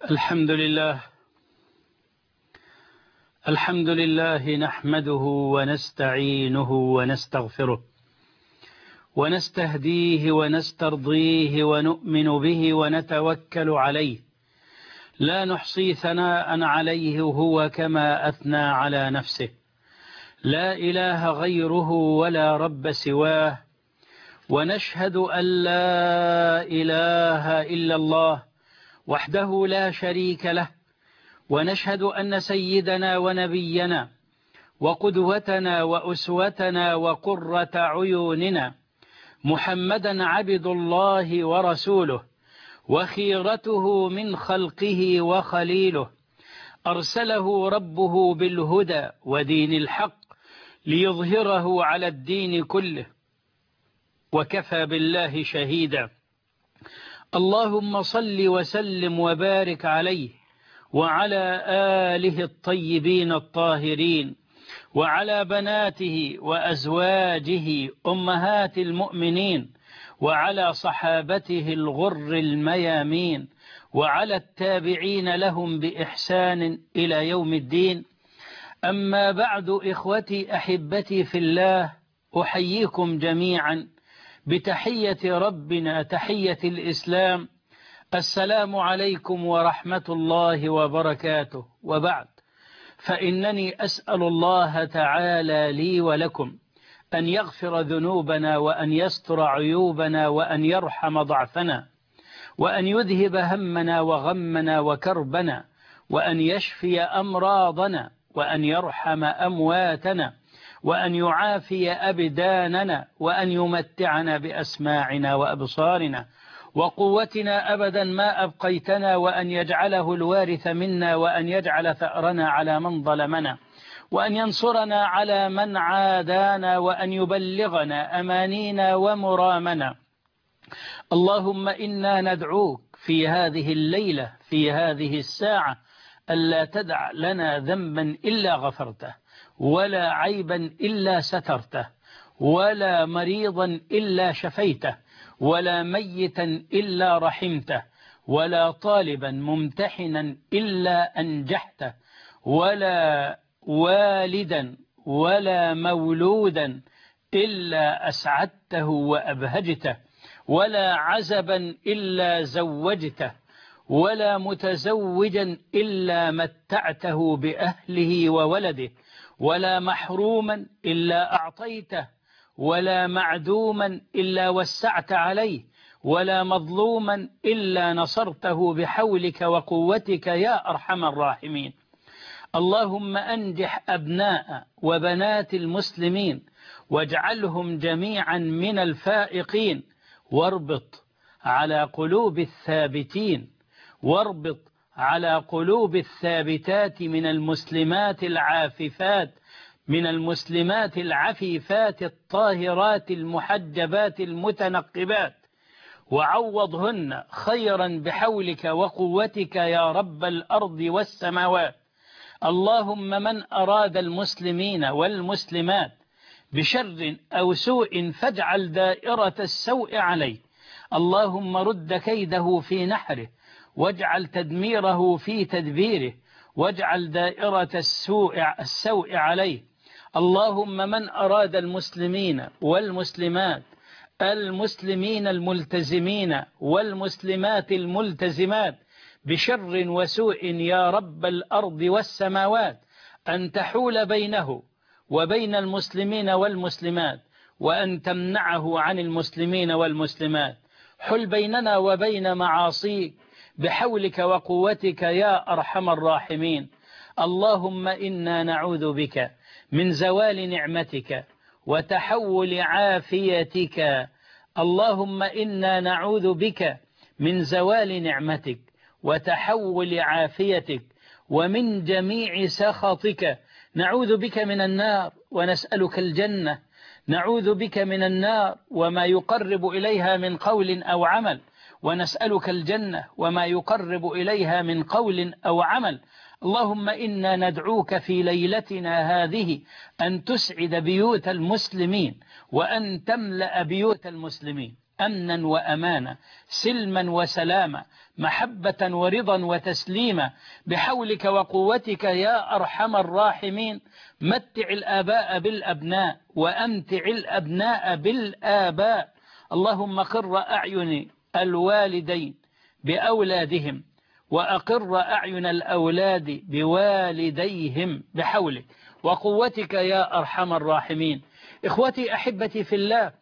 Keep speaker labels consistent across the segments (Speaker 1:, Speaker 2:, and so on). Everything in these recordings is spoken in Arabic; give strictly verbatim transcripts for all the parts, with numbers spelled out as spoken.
Speaker 1: الحمد لله الحمد لله نحمده ونستعينه ونستغفره ونستهديه ونسترضيه ونؤمن به ونتوكل عليه، لا نحصي ثناء عليه هو كما أثنى على نفسه، لا إله غيره ولا رب سواه، ونشهد أن لا إله إلا الله وحده لا شريك له، ونشهد أن سيدنا ونبينا وقدوتنا وأسوتنا وقرة عيوننا محمدا عبد الله ورسوله وخيرته من خلقه وخليله، أرسله ربه بالهدى ودين الحق ليظهره على الدين كله، وكفى بالله شهيدا. اللهم صل وسلم وبارك عليه وعلى آله الطيبين الطاهرين، وعلى بناته وأزواجه أمهات المؤمنين، وعلى صحابته الغر الميامين، وعلى التابعين لهم بإحسان إلى يوم الدين. أما بعد، إخوتي أحبتي في الله، أحييكم جميعا بتحية ربنا تحية الإسلام، السلام عليكم ورحمة الله وبركاته. وبعد، فإنني أسأل الله تعالى لي ولكم أن يغفر ذنوبنا وأن يستر عيوبنا وأن يرحم ضعفنا وأن يذهب همنا وغمنا وكربنا وأن يشفي أمراضنا وأن يرحم أمواتنا وأن يعافي أبداننا وأن يمتعنا بأسماعنا وأبصارنا وقوتنا أبدا ما أبقيتنا، وأن يجعله الوارث منا، وأن يجعل ثأرنا على من ظلمنا، وأن ينصرنا على من عادانا، وأن يبلغنا أمانينا ومرامنا. اللهم إنا ندعوك في هذه الليلة في هذه الساعة ألا تدع لنا ذنبا إلا غفرته، ولا عيبا إلا سترته، ولا مريضا إلا شفيته، ولا ميتا إلا رحمته، ولا طالبا ممتحنا إلا أنجحته، ولا والدا ولا مولودا إلا أسعدته وأبهجته، ولا عزبا إلا زوجته، ولا متزوجا إلا متعته بأهله وولده، ولا محروما إلا أعطيته، ولا معدوما إلا وسعت عليه، ولا مظلوما إلا نصرته بحولك وقوتك يا أرحم الراحمين. اللهم أنجح أبناء وبنات المسلمين واجعلهم جميعا من الفائقين، واربط على قلوب الثابتين، واربط على قلوب الثابتات من المسلمات العاففات من المسلمات العفيفات الطاهرات المحجبات المتنقبات، وعوضهن خيرا بحولك وقوتك يا رب الأرض والسماوات. اللهم من أراد المسلمين والمسلمات بشر أو سوء فاجعل دائرة السوء عليه، اللهم رد كيده في نحره، واجعل تدميره في تدبيره، واجعل دائرة السوء, السوء عليه. اللهم من أراد المسلمين والمسلمات المسلمين الملتزمين والمسلمات الملتزمات بشر وسوء يا رب الأرض والسماوات، أن تحول بينه وبين المسلمين والمسلمات، وأن تمنعه عن المسلمين والمسلمات. حل بيننا وبين معاصيك بحولك وقوتك يا أرحم الراحمين. اللهم إنا نعوذ بك من زوال نعمتك وتحول عافيتك. اللهم إنا نعوذ بك من زوال نعمتك وتحول عافيتك ومن جميع سخطك. نعوذ بك من النار ونسألك الجنة، نعوذ بك من النار وما يقرب إليها من قول أو عمل، ونسألك الجنة وما يقرب إليها من قول أو عمل. اللهم إنا ندعوك في ليلتنا هذه أن تسعد بيوت المسلمين وأن تملأ بيوت المسلمين. أمنا وأمانا، سلما وسلاما، محبة ورضا وتسليما، بحولك وقوتك يا أرحم الراحمين. متع الآباء بالأبناء وأمتع الأبناء بالآباء. اللهم قر أعين الوالدين بأولادهم وأقر أعين الأولاد بوالديهم بحولك وقوتك يا أرحم الراحمين. إخوتي أحبتي في الله،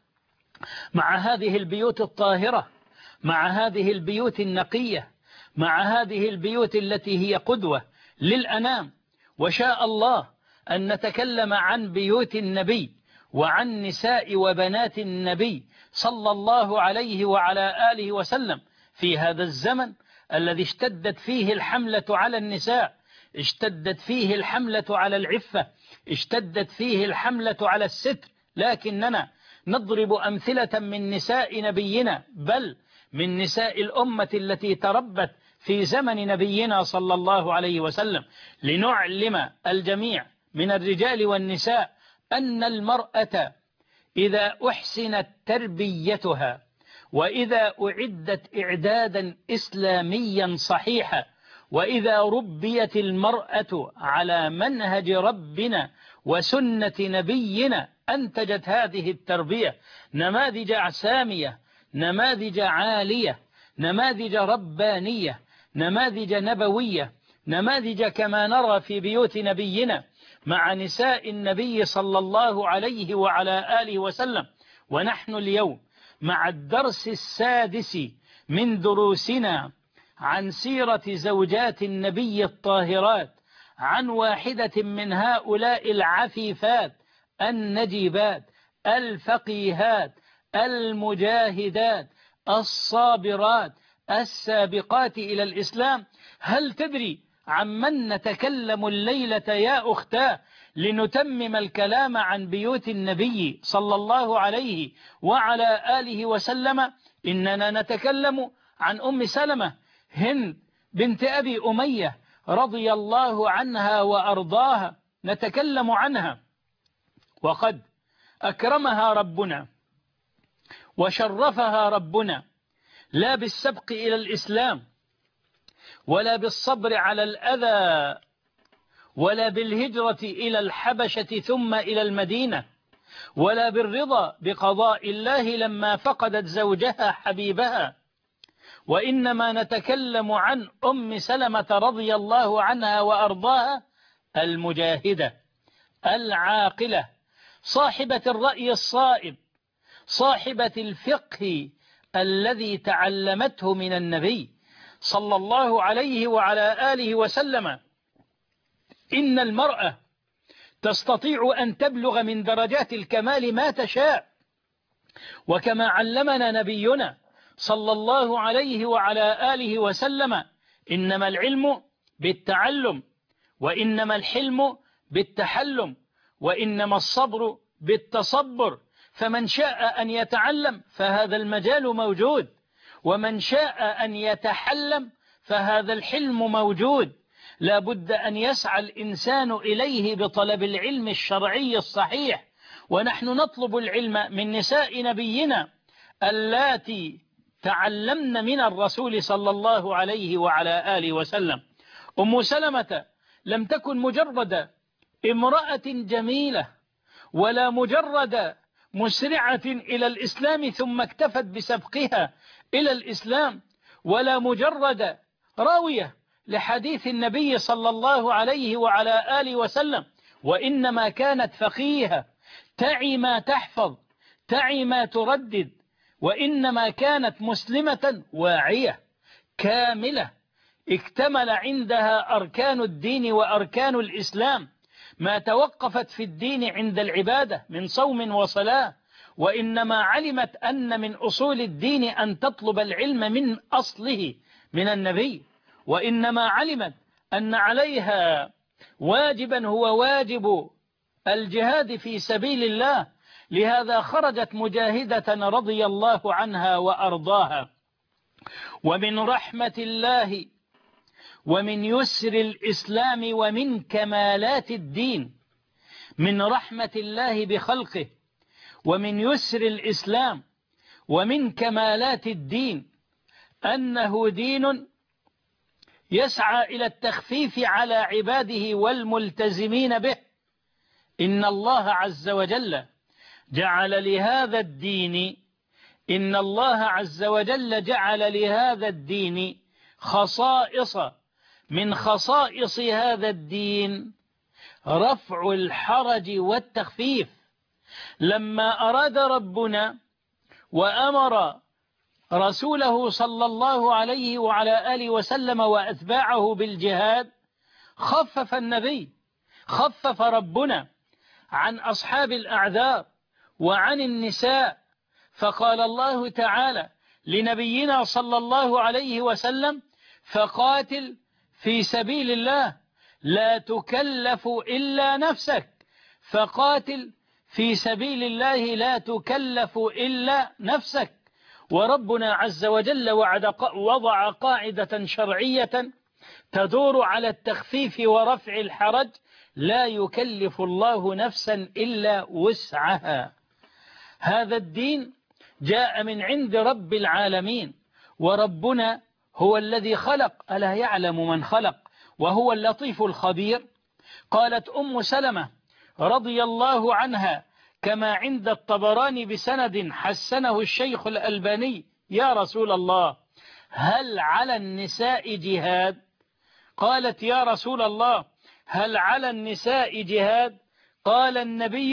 Speaker 1: مع هذه البيوت الطاهرة، مع هذه البيوت النقية، مع هذه البيوت التي هي قدوة للأنام، وشاء الله أن نتكلم عن بيوت النبي وعن نساء وبنات النبي صلى الله عليه وعلى آله وسلم في هذا الزمن الذي اشتدت فيه الحملة على النساء، اشتدت فيه الحملة على العفة، اشتدت فيه الحملة على الستر، لكننا نضرب أمثلة من نساء نبينا، بل من نساء الأمة التي تربت في زمن نبينا صلى الله عليه وسلم، لنعلم الجميع من الرجال والنساء أن المرأة إذا أحسنت تربيتها وإذا أعدت إعدادا إسلاميا صحيحا وإذا ربيت المرأة على منهج ربنا وسنة نبينا أنتجت هذه التربية نماذج سامية، نماذج عالية، نماذج ربانية، نماذج نبوية، نماذج كما نرى في بيوت نبينا مع نساء النبي صلى الله عليه وعلى آله وسلم. ونحن اليوم مع الدرس السادس من دروسنا عن سيرة زوجات النبي الطاهرات، عن واحدة من هؤلاء العفيفات النجيبات الفقيهات المجاهدات الصابرات السابقات إلى الإسلام. هل تدري عمن نتكلم الليلة يا أختاه لنتمم الكلام عن بيوت النبي صلى الله عليه وعلى آله وسلم؟ إننا نتكلم عن أم سلمة هند بنت أبي أمية رضي الله عنها وأرضاها، نتكلم عنها وقد أكرمها ربنا وشرفها ربنا، لا بالسبق إلى الإسلام ولا بالصبر على الأذى ولا بالهجرة إلى الحبشة ثم إلى المدينة ولا بالرضا بقضاء الله لما فقدت زوجها حبيبها، وإنما نتكلم عن أم سلمة رضي الله عنها وأرضاها المجاهدة العاقلة، صاحبة الرأي الصائب، صاحبة الفقه الذي تعلمته من النبي صلى الله عليه وعلى آله وسلم. إن المرأة تستطيع أن تبلغ من درجات الكمال ما تشاء، وكما علمنا نبينا صلى الله عليه وعلى آله وسلم: إنما العلم بالتعلم، وإنما الحلم بالتحلم، وإنما الصبر بالتصبر. فمن شاء أن يتعلم فهذا المجال موجود، ومن شاء أن يتحلم فهذا الحلم موجود. لا بد أن يسعى الإنسان إليه بطلب العلم الشرعي الصحيح، ونحن نطلب العلم من نساء نبينا اللاتي تعلمن من الرسول صلى الله عليه وعلى آله وسلم. أم سلمة لم تكن مجرد امرأة جميلة، ولا مجرد مسرعة إلى الإسلام ثم اكتفت بسبقها إلى الإسلام، ولا مجرد راوية لحديث النبي صلى الله عليه وعلى آله وسلم، وإنما كانت فقيهة تعي ما تحفظ، تعي ما تردد، وإنما كانت مسلمة واعية كاملة اكتمل عندها أركان الدين وأركان الإسلام، ما توقفت في الدين عند العبادة من صوم وصلاة، وإنما علمت أن من أصول الدين أن تطلب العلم من أصله من النبي، وإنما علمت أن عليها واجبا هو واجب الجهاد في سبيل الله، لهذا خرجت مجاهدة رضي الله عنها وأرضاها. ومن رحمة الله ومن يسر الإسلام ومن كمالات الدين، من رحمة الله بخلقه ومن يسر الإسلام ومن كمالات الدين أنه دين يسعى إلى التخفيف على عباده والملتزمين به. إن الله عز وجل جعل لهذا الدين إن الله عز وجل جعل لهذا الدين خصائص، من خصائص هذا الدين رفع الحرج والتخفيف. لما أراد ربنا وأمر رسوله صلى الله عليه وعلى آله وسلم وأتباعه بالجهاد، خفف النبي، خفف ربنا عن أصحاب الأعذار وعن النساء، فقال الله تعالى لنبينا صلى الله عليه وسلم: فقاتل في سبيل الله لا تكلف إلا نفسك، فقاتل في سبيل الله لا تكلف إلا نفسك. وربنا عز وجل وضع قاعدة شرعية تدور على التخفيف ورفع الحرج: لا يكلف الله نفسا إلا وسعها. هذا الدين جاء من عند رب العالمين، وربنا هو الذي خلق، ألا يعلم من خلق وهو اللطيف الخبير. قالت أم سلمة رضي الله عنها كما عند الطبراني بسند حسنه الشيخ الألباني: يا رسول الله، هل على النساء جهاد؟ قالت: يا رسول الله، هل على النساء جهاد؟ قال النبي: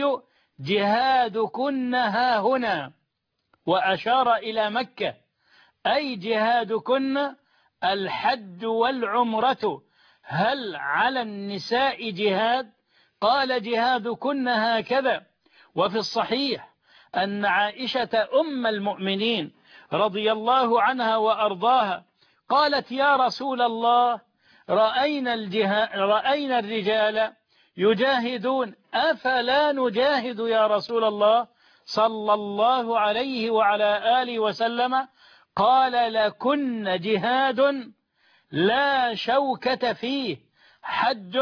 Speaker 1: جهادكن ها هنا، وأشار إلى مكة، أي جهادكن الحج والعمرة. هل على النساء جهاد؟ قال: جهادكن هكذا. وفي الصحيح أن عائشة أم المؤمنين رضي الله عنها وأرضاها قالت: يا رسول الله، رأينا, الجهاد رأينا الرجال يجاهدون أفلا نجاهد يا رسول الله صلى الله عليه وعلى آله وسلم؟ قال: لكن جهاد لا شوكة فيه، حج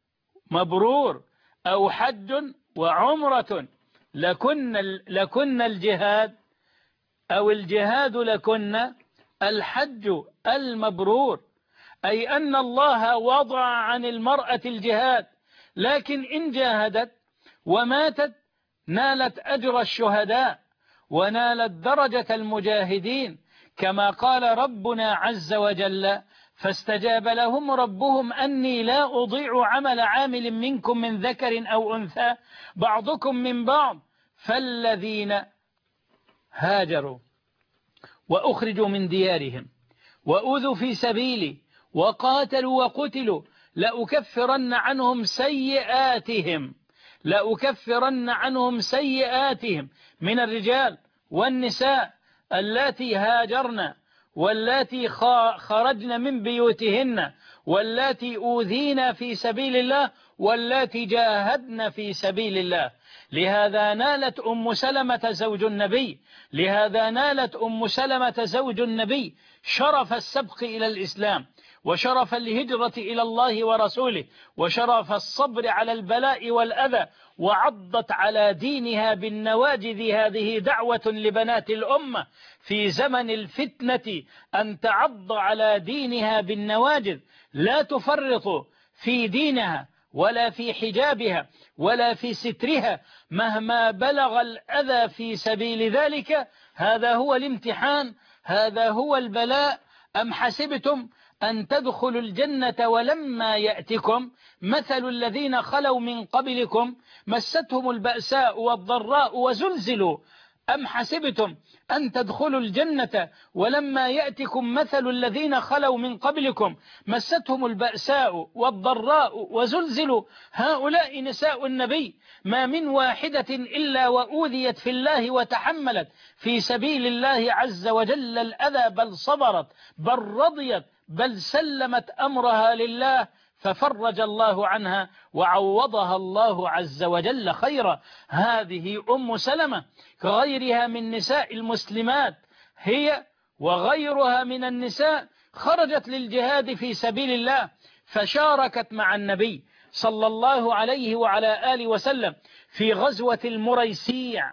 Speaker 1: مبرور أو حج وعمرة. لكن, لكن الجهاد أو الجهاد لكن الحج المبرور، أي أن الله وضع عن المرأة الجهاد، لكن إن جاهدت وماتت نالت أجر الشهداء ونالت درجة المجاهدين، كما قال ربنا عز وجل: فاستجاب لهم ربهم أني لا أضيع عمل عامل منكم من ذكر أو أنثى بعضكم من بعض، فالذين هاجروا وأخرجوا من ديارهم وأوذوا في سبيلي وقاتلوا وقتلوا لأكفرن عنهم سيئاتهم لأكفرن عنهم سيئاتهم من الرجال والنساء اللاتي هاجرن واللاتي خرجن من بيوتهن واللاتي أوذين في سبيل الله واللاتي جاهدن في سبيل الله. لهذا نالت أم سلمة زوج النبي لهذا نالت أم سلمة زوج النبي شرف السبق إلى الإسلام، وشرف الهجرة إلى الله ورسوله، وشرف الصبر على البلاء والأذى، وعضت على دينها بالنواجذ. هذه دعوة لبنات الأمة في زمن الفتنة أن تعض على دينها بالنواجذ، لا تفرط في دينها ولا في حجابها ولا في سترها مهما بلغ الأذى في سبيل ذلك. هذا هو الامتحان، هذا هو البلاء. أم حسبتم أن تدخلوا الجنة ولما يأتكم مثل الذين خلوا من قبلكم مستهم البأساء والضراء وزلزلوا أم حسبتم أن تدخلوا الجنة ولما يأتكم مثل الذين خلوا من قبلكم مستهم البأساء والضراء وزلزلوا. هؤلاء نساء النبي ما من واحدة إلا وأوذيت في الله وتحملت في سبيل الله عز وجل الأذى، بل صبرت بل رضيت بل سلمت أمرها لله، ففرج الله عنها وعوضها الله عز وجل خيرا. هذه أم سلمة كغيرها من نساء المسلمات، هي وغيرها من النساء خرجت للجهاد في سبيل الله، فشاركت مع النبي صلى الله عليه وعلى آله وسلم في غزوة المريسيع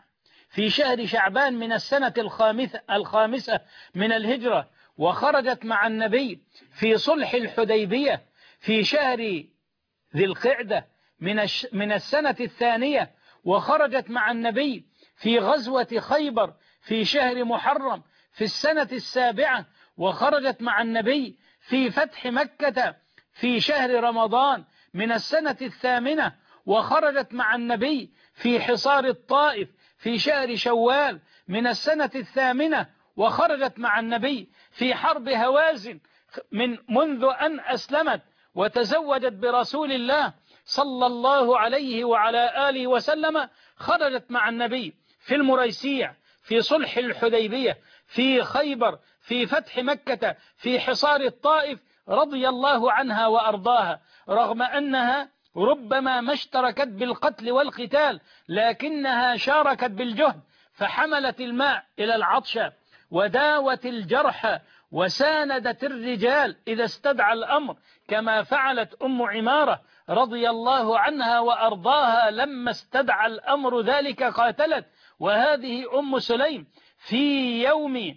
Speaker 1: في شهر شعبان من السنة الخامسة, الخامسة من الهجرة، وخرجت مع النبي في صلح الحديبية في شهر ذي القعدة من, من السنة الثانية، وخرجت مع النبي في غزوة خيبر في شهر محرم في السنة السابعة، وخرجت مع النبي في فتح مكة في شهر رمضان من السنة الثامنة، وخرجت مع النبي في حصار الطائف في شهر شوال من السنة الثامنة، وخرجت مع النبي في حرب هوازن من منذ أن أسلمت وتزوجت برسول الله صلى الله عليه وعلى آله وسلم. خرجت مع النبي في المريسيع في صلح الحديبية في خيبر في فتح مكة في حصار الطائف رضي الله عنها وأرضاها، رغم أنها ربما ما اشتركت بالقتل والقتال لكنها شاركت بالجهد، فحملت الماء إلى العطشة وداوت الجرحى وساندت الرجال إذا استدعى الأمر، كما فعلت أم عمارة رضي الله عنها وأرضاها لما استدعى الأمر ذلك قاتلت. وهذه أم سليم في يوم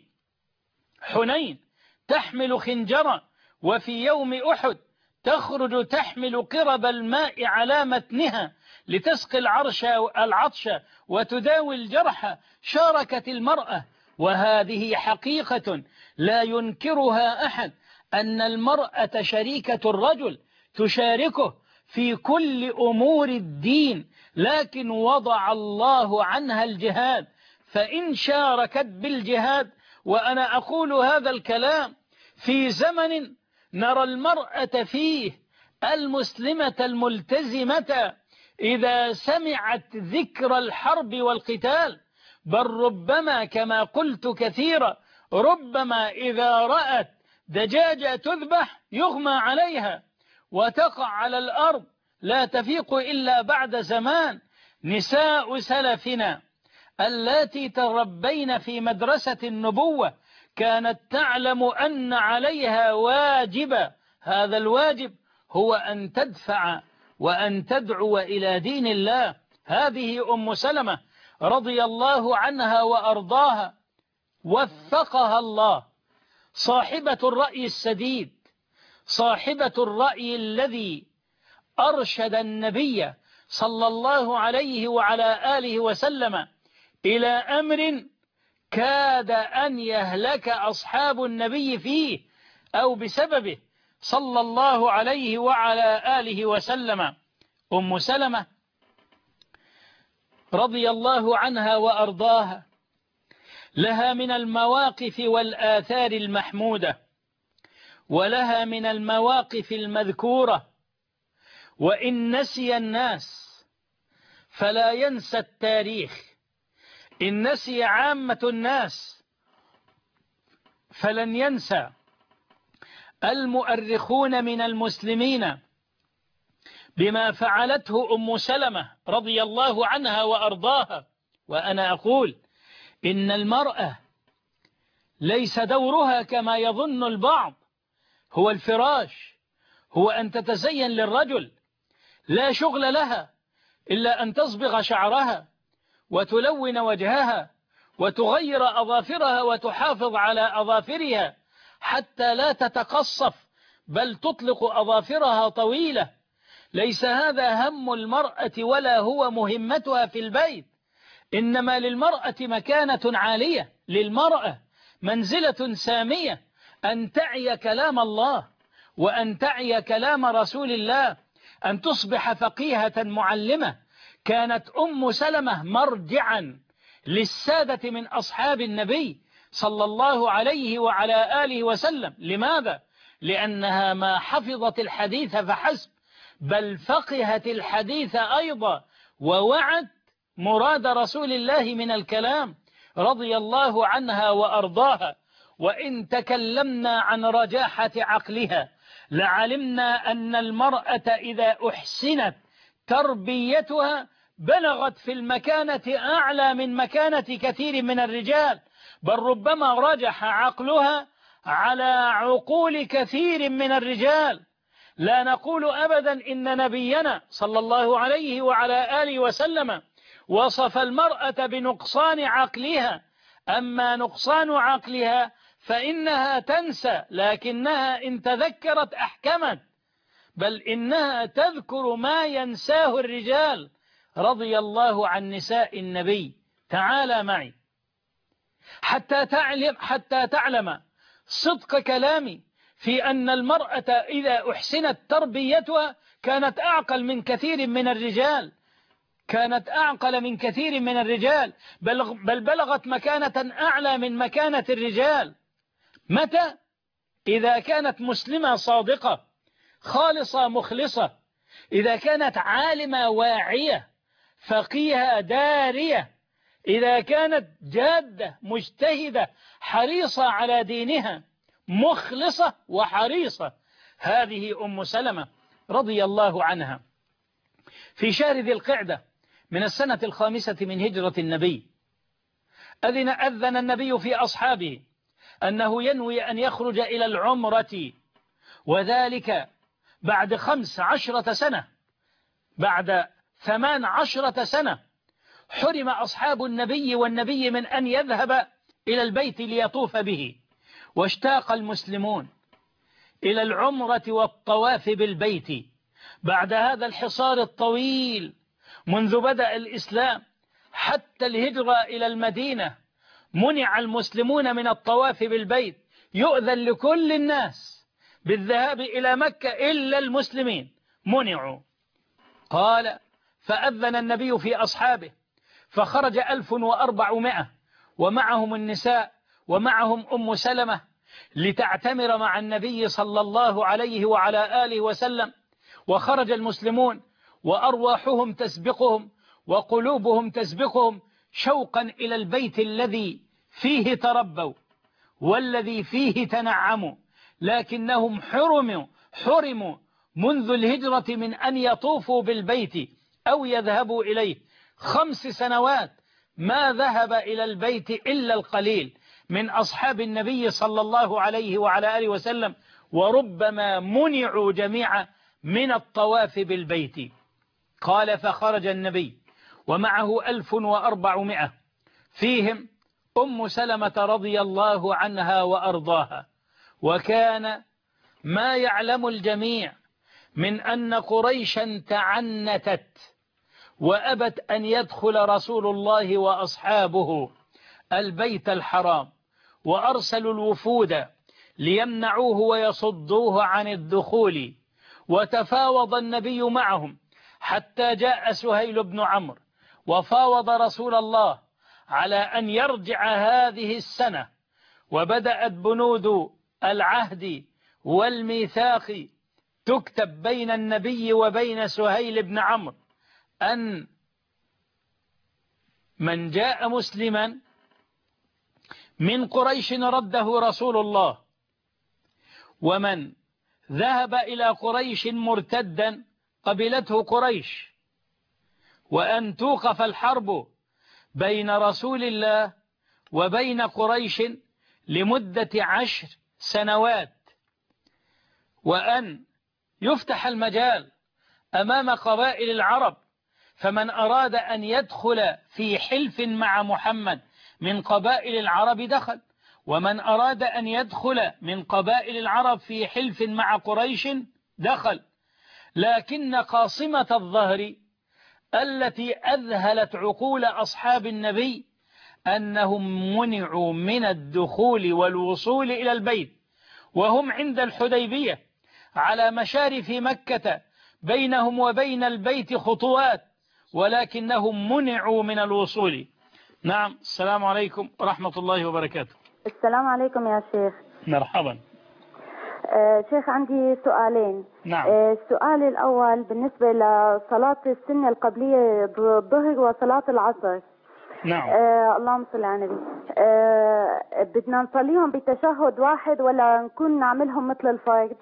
Speaker 1: حنين تحمل خنجرا، وفي يوم أحد تخرج تحمل قرب الماء على متنها لتسقي العرش العطش وتداوي الجرح. شاركت المرأة، وهذه حقيقة لا ينكرها أحد، أن المرأة شريكة الرجل تشاركه في كل أمور الدين، لكن وضع الله عنها الجهاد، فإن شاركت بالجهاد، وأنا أقول هذا الكلام في زمن نرى المرأة فيه المسلمة الملتزمة إذا سمعت ذكر الحرب والقتال، بل ربما كما قلت كثيرا، ربما إذا رأت دجاجة تذبح يغمى عليها وتقع على الأرض لا تفيق إلا بعد زمان. نساء سلفنا اللاتي تربين في مدرسة النبوة كانت تعلم أن عليها واجبا، هذا الواجب هو أن تدفع وأن تدعو إلى دين الله. هذه أم سلمة رضي الله عنها وأرضاها وفقها الله، صاحبة الرأي السديد، صاحبة الرأي الذي أرشد النبي صلى الله عليه وعلى آله وسلم إلى أمر كاد أن يهلك أصحاب النبي فيه أو بسببه صلى الله عليه وعلى آله وسلم. أم سلمة رضي الله عنها وأرضاها لها من المواقف والآثار المحمودة، ولها من المواقف المذكورة، وإن نسي الناس فلا ينسى التاريخ، إن نسي عامة الناس فلن ينسى المؤرخون من المسلمين بما فعلته أم سلمة رضي الله عنها وأرضاها. وأنا أقول إن المرأة ليس دورها كما يظن البعض هو الفراش، هو أن تتزين للرجل، لا شغل لها إلا أن تصبغ شعرها وتلون وجهها وتغير أظافرها وتحافظ على أظافرها حتى لا تتقصف، بل تطلق أظافرها طويلة. ليس هذا هم المرأة ولا هو مهمتها في البيت، إنما للمرأة مكانة عالية، للمرأة منزلة سامية، أن تعي كلام الله وأن تعي كلام رسول الله، أن تصبح فقيهة معلمة. كانت أم سلمة مرجعا للسادة من أصحاب النبي صلى الله عليه وعلى آله وسلم. لماذا؟ لأنها ما حفظت الحديث فحسب، بل فقهت الحديث أيضا ووعت مراد رسول الله من الكلام رضي الله عنها وأرضاها. وإن تكلمنا عن رجاحة عقلها لعلمنا أن المرأة إذا أحسنت تربيتها بلغت في المكانة أعلى من مكانة كثير من الرجال، بل ربما رجح عقلها على عقول كثير من الرجال. لا نقول أبدا إن نبينا صلى الله عليه وعلى آله وسلم وصف المرأة بنقصان عقلها، أما نقصان عقلها فإنها تنسى، لكنها إن تذكرت أحكمت، بل إنها تذكر ما ينساه الرجال. رضي الله عن نساء النبي. تعال معي حتى تعلم, حتى تعلم صدق كلامي في أن المرأة إذا أحسنت تربيتها كانت أعقل من كثير من الرجال، كانت أعقل من كثير من الرجال، بل, بل بلغت مكانة أعلى من مكانة الرجال. متى؟ إذا كانت مسلمة صادقة خالصة مخلصة، إذا كانت عالمة واعية فقيهة دارية، إذا كانت جادة مجتهدة حريصة على دينها مخلصة وحريصة. هذه أم سلمة رضي الله عنها. في شهر ذي القعدة من السنة الخامسة من هجرة النبي أذن, أذن النبي في أصحابه أنه ينوي أن يخرج إلى العمرة، وذلك بعد خمس عشرة سنة، بعد ثمان عشرة سنة حرم أصحاب النبي والنبي من أن يذهب إلى البيت ليطوف به، واشتاق المسلمون إلى العمرة والطواف بالبيت بعد هذا الحصار الطويل منذ بدأ الإسلام حتى الهجرة إلى المدينة. منع المسلمون من الطواف بالبيت، يؤذن لكل الناس بالذهاب إلى مكة إلا المسلمين منعوا. قال فأذن النبي في أصحابه فخرج ألف وأربعمائة ومعهم النساء ومعهم أم سلمة لتعتمر مع النبي صلى الله عليه وعلى آله وسلم. وخرج المسلمون وأرواحهم تسبقهم وقلوبهم تسبقهم شوقا إلى البيت الذي فيه تربوا والذي فيه تنعموا، لكنهم حرموا حرموا منذ الهجرة من أن يطوفوا بالبيت أو يذهبوا إليه. خمس سنوات ما ذهب إلى البيت إلا القليل من أصحاب النبي صلى الله عليه وعلى آله وسلم، وربما منعوا جميعا من الطواف بالبيت. قال فخرج النبي ومعه ألف وأربعمائة فيهم أم سلمة رضي الله عنها وأرضاها. وكان ما يعلم الجميع من أن قريشا تعنتت وأبت أن يدخل رسول الله وأصحابه البيت الحرام، وأرسلوا الوفود ليمنعوه ويصدوه عن الدخول، وتفاوض النبي معهم حتى جاء سهيل بن عمرو وفاوض رسول الله على أن يرجع هذه السنة، وبدأت بنود العهد والميثاق تكتب بين النبي وبين سهيل بن عمرو أن من جاء مسلما من قريش رده رسول الله، ومن ذهب إلى قريش مرتدا قبلته قريش، وأن توقف الحرب بين رسول الله وبين قريش لمدة عشر سنوات، وأن يفتح المجال أمام قبائل العرب، فمن أراد أن يدخل في حلف مع محمد من قبائل العرب دخل، ومن أراد أن يدخل من قبائل العرب في حلف مع قريش دخل. لكن قاصمة الظهر التي أذهلت عقول أصحاب النبي أنهم منعوا من الدخول والوصول إلى البيت وهم عند الحديبية على مشارف مكة بينهم وبين البيت خطوات، ولكنهم منعوا من الوصول. نعم. السلام عليكم ورحمة الله وبركاته.
Speaker 2: السلام عليكم يا شيخ.
Speaker 1: مرحبا.
Speaker 2: آه شيخ عندي سؤالين.
Speaker 1: نعم.
Speaker 2: آه السؤال الأول بالنسبة لصلاة السنة القبلية الظهر وصلاة العصر.
Speaker 1: نعم.
Speaker 2: آه اللهم صل على النبي. آه بدنا نصليهم بتشهد واحد ولا نكون نعملهم مثل الفرد؟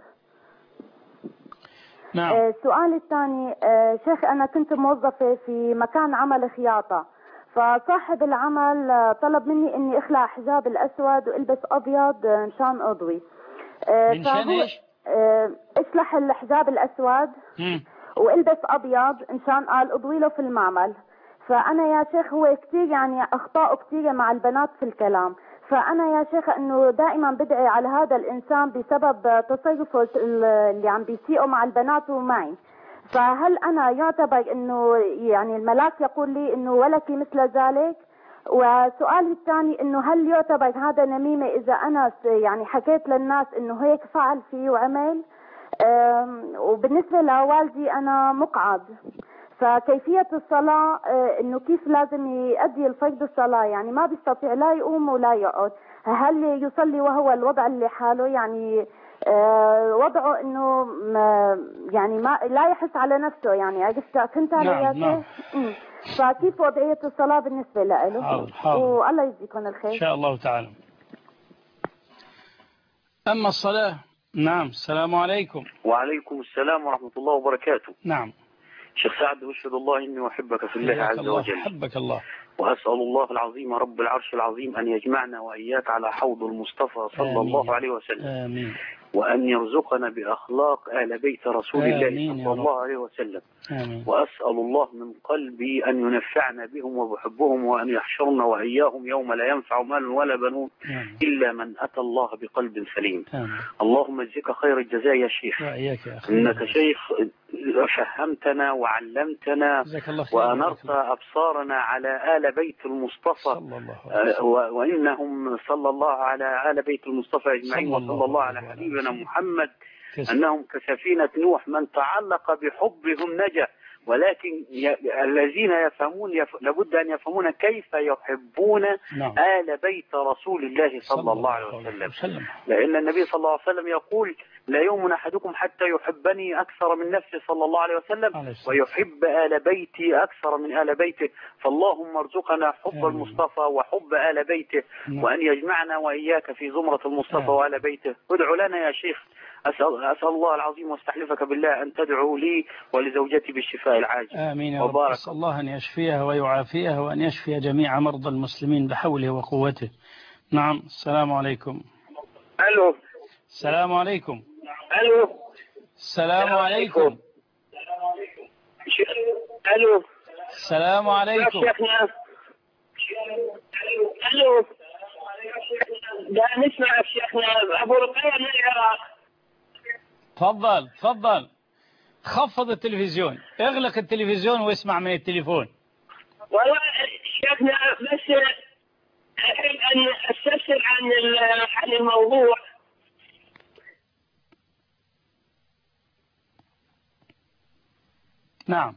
Speaker 1: نعم.
Speaker 2: آه السؤال الثاني، آه شيخ أنا كنت موظفة في مكان عمل خياطة، فصاحب العمل طلب مني اني اخلع حجاب الاسود والبس ابيض مشان اضوي.
Speaker 1: من شان ايش؟
Speaker 2: اشلح الحجاب الاسود
Speaker 1: مم.
Speaker 2: والبس ابيض مشان قال اضوي له في المعمل. فأنا يا شيخ هو كتير يعني أخطاء كتيرة مع البنات في الكلام، فأنا يا شيخ إنه دائما بدعي على هذا الإنسان بسبب تصرفه اللي عم بيسيئه مع البنات ومعي. فهل أنا يعتبر إنه يعني الملاك يقول لي إنه ولك مثل ذلك؟ وسؤالي الثاني إنه هل يعتبر هذا نميمة إذا أنا يعني حكيت للناس إنه هيك فعل فيه وعمل؟ وبالنسبة لوالدي أنا مقعد، فكيفية الصلاة إنه كيف لازم يؤدي الفرض الصلاة، يعني ما بيستطيع لا يقوم ولا يقعد، هل يصلي وهو الوضع اللي حاله يعني وضعه إنه يعني ما لا يحس على نفسه، يعني عرفت كنت على
Speaker 1: نعم نعم.
Speaker 2: فكيف وضعية الصلاة بالنسبة له؟
Speaker 1: حاضر حاضر.
Speaker 2: والله يجزيكم الخير
Speaker 1: إن شاء الله تعالى. أما الصلاة، نعم. السلام عليكم.
Speaker 3: وعليكم السلام ورحمة الله وبركاته.
Speaker 1: نعم
Speaker 3: شيخ سعد، أشهد الله إني أحبك في الله عز
Speaker 1: الله
Speaker 3: وجل.
Speaker 1: حبك الله.
Speaker 3: وأسأل الله العظيم رب العرش العظيم أن يجمعنا وإياك على حوض المصطفى صلى
Speaker 1: آمين.
Speaker 3: الله عليه وسلم.
Speaker 1: آمين.
Speaker 3: وأن يرزقنا بأخلاق آل بيت رسول الله صلى الله عليه وسلم.
Speaker 1: آمين.
Speaker 3: وأسأل الله من قلبي أن ينفعنا بهم وبحبهم، وأن يحشرنا وإياهم يوم لا ينفع مال ولا بنون
Speaker 1: آمين.
Speaker 3: إلا من أتى الله بقلب سليم.
Speaker 1: آمين.
Speaker 3: اللهم اجزك خير الجزاء يا شيخ.
Speaker 1: وإياك يا أخي.
Speaker 3: إنك شيخ فهمتنا وعلمتنا وأنرت أبصارنا على آل بيت المصطفى
Speaker 1: صلى الله عليه وسلم.
Speaker 3: وإنهم صلى الله على آل بيت المصطفى أجمعين، وصلى الله على حبيبنا محمد أنهم كسفينة نوح من تعلق بحبهم نجا، ولكن الذين يفهمون يف... لابد أن يفهمون كيف يحبون
Speaker 1: نعم.
Speaker 3: آل بيت رسول الله صلى, صلى الله عليه وسلم. وسلم. لأن النبي صلى الله عليه وسلم يقول لا يؤمن أحدكم حتى يحبني أكثر من نفسي صلى الله عليه وسلم عليه ويحب آل بيتي أكثر من آل بيته. فاللهم ارزقنا حب آمين. المصطفى وحب آل بيته نعم. وأن يجمعنا وإياك في زمرة المصطفى آمين. وآل بيته. ادعو لنا يا شيخ. أسأل, أسأل الله العظيم واستحلفك بالله أن تدعو لي ولزوجتي بالشفاء العاجل.
Speaker 1: آمين يا رب. أسأل الله أن يشفيها ويعافيها وأن يشفي جميع مرضى المسلمين بحوله وقوته. نعم. السلام عليكم.
Speaker 3: ألو.
Speaker 1: السلام عليكم.
Speaker 3: ألو.
Speaker 1: السلام عليكم.
Speaker 3: ألو.
Speaker 1: السلام عليكم.
Speaker 3: ألو. ده نسمع شيخنا أبو رقية من العراق.
Speaker 1: تفضل تفضل. خفض التلفزيون، اغلق التلفزيون واسمع من التليفون.
Speaker 3: والله شيخنا بس أحب أن أستفسر عن عن الموضوع.
Speaker 1: نعم.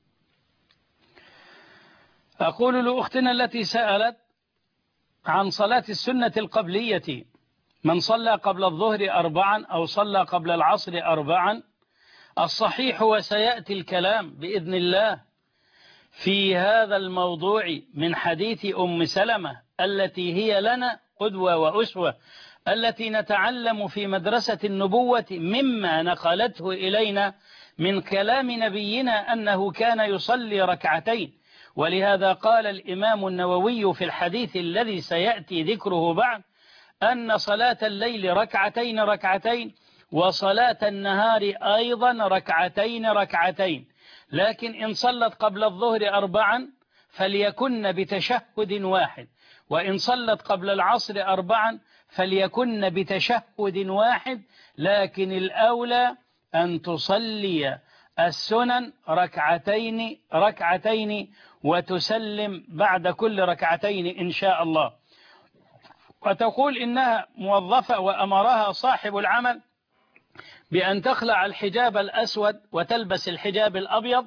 Speaker 1: أقول لأختنا التي سألت عن صلاة السنة القبلية، من صلى قبل الظهر أربعا أو صلى قبل العصر أربعا، الصحيح وسيأتي الكلام بإذن الله في هذا الموضوع من حديث أم سلمة التي هي لنا قدوة وأسوة، التي نتعلم في مدرسة النبوة مما نقلته إلينا من كلام نبينا أنه كان يصلي ركعتين. ولهذا قال الإمام النووي في الحديث الذي سيأتي ذكره بعد أن صلاة الليل ركعتين ركعتين وصلاة النهار أيضا ركعتين ركعتين، لكن إن صلت قبل الظهر أربعا فليكن بتشهد واحد، وإن صلت قبل العصر أربعا فليكن بتشهد واحد، لكن الأولى أن تصلي السنن ركعتين ركعتين وتسلم بعد كل ركعتين إن شاء الله. وتقول إنها موظفة وأمرها صاحب العمل بأن تخلع الحجاب الأسود وتلبس الحجاب الأبيض.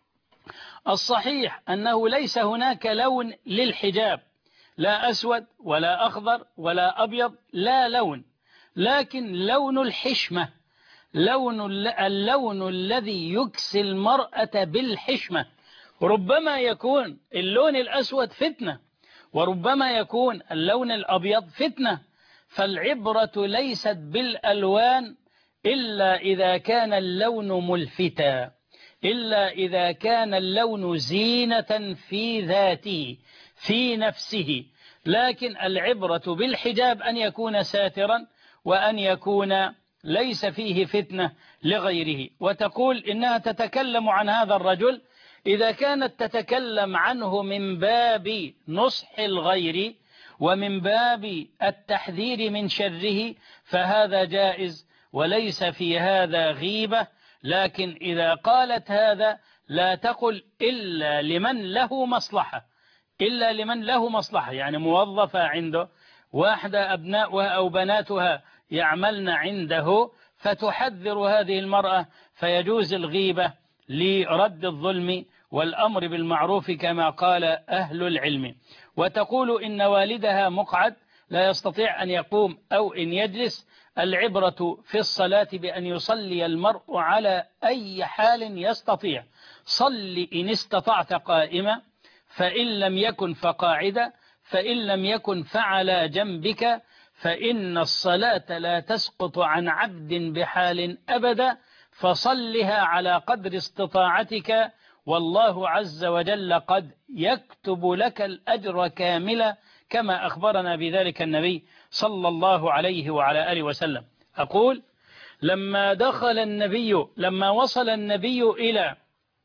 Speaker 1: الصحيح أنه ليس هناك لون للحجاب، لا أسود ولا أخضر ولا أبيض، لا لون، لكن لون الحشمة، لون اللون الذي يكسي المرأة بالحشمة. ربما يكون اللون الأسود فتنة، وربما يكون اللون الأبيض فتنة، فالعبرة ليست بالألوان إلا إذا كان اللون ملفتا، إلا إذا كان اللون زينة في ذاته في نفسه، لكن العبرة بالحجاب أن يكون ساترا وأن يكون ليس فيه فتنة لغيره. وتقول إنها تتكلم عن هذا الرجل إذا كانت تتكلم عنه من باب نصح الغير ومن باب التحذير من شره فهذا جائز وليس في هذا غيبة. لكن إذا قالت هذا لا تقل إلا لمن له مصلحة، إلا لمن له مصلحة، يعني موظفة عنده، واحدة أبناؤها أو بناتها يعملن عنده، فتحذر هذه المرأة، فيجوز الغيبة لرد الظلم والأمر بالمعروف كما قال أهل العلم. وتقول إن والدها مقعد لا يستطيع أن يقوم أو إن يجلس، العبرة في الصلاة بأن يصلي المرء على أي حال يستطيع. صل إن استطعت قائمة، فإن لم يكن فقاعدة، فإن لم يكن فعلى جنبك، فإن الصلاة لا تسقط عن عبد بحال أبدا، فصلها على قدر استطاعتك، والله عز وجل قد يكتب لك الأجر كاملا كما أخبرنا بذلك النبي صلى الله عليه وعلى آله وسلم. أقول لما دخل النبي لما وصل النبي إلى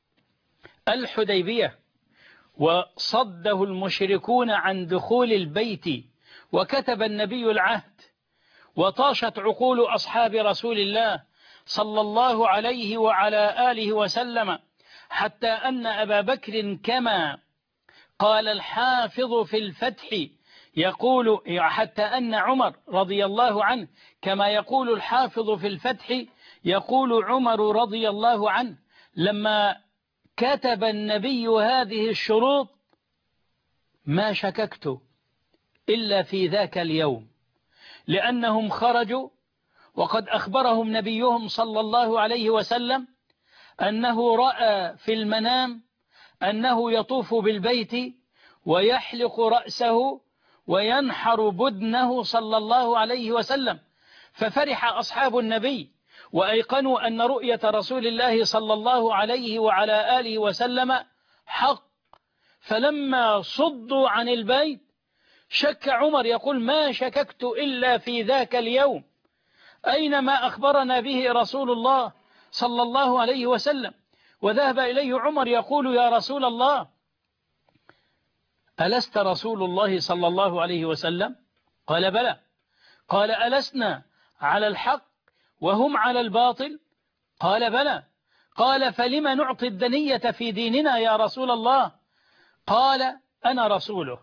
Speaker 1: الحديبية وصده المشركون عن دخول البيت وكتب النبي العهد وطاشت عقول أصحاب رسول الله صلى الله عليه وعلى آله وسلم، حتى أن أبا بكر كما قال الحافظ في الفتح يقول، حتى أن عمر رضي الله عنه كما يقول الحافظ في الفتح، يقول عمر رضي الله عنه لما كتب النبي هذه الشروط ما شككت إلا في ذاك اليوم، لأنهم خرجوا وقد أخبرهم نبيهم صلى الله عليه وسلم أنه رأى في المنام أنه يطوف بالبيت ويحلق رأسه وينحر بدنه صلى الله عليه وسلم، ففرح أصحاب النبي وأيقنوا أن رؤية رسول الله صلى الله عليه وعلى آله وسلم حق. فلما صدوا عن البيت شك عمر، يقول ما شككت إلا في ذاك اليوم، أين ما أخبرنا به رسول الله صلى الله عليه وسلم. وذهب إليه عمر يقول يا رسول الله ألست رسول الله صلى الله عليه وسلم؟ قال بلى. قال ألسنا على الحق وهم على الباطل؟ قال بلى. قال فلما نعطي الدنية في ديننا يا رسول الله؟ قال أنا رسوله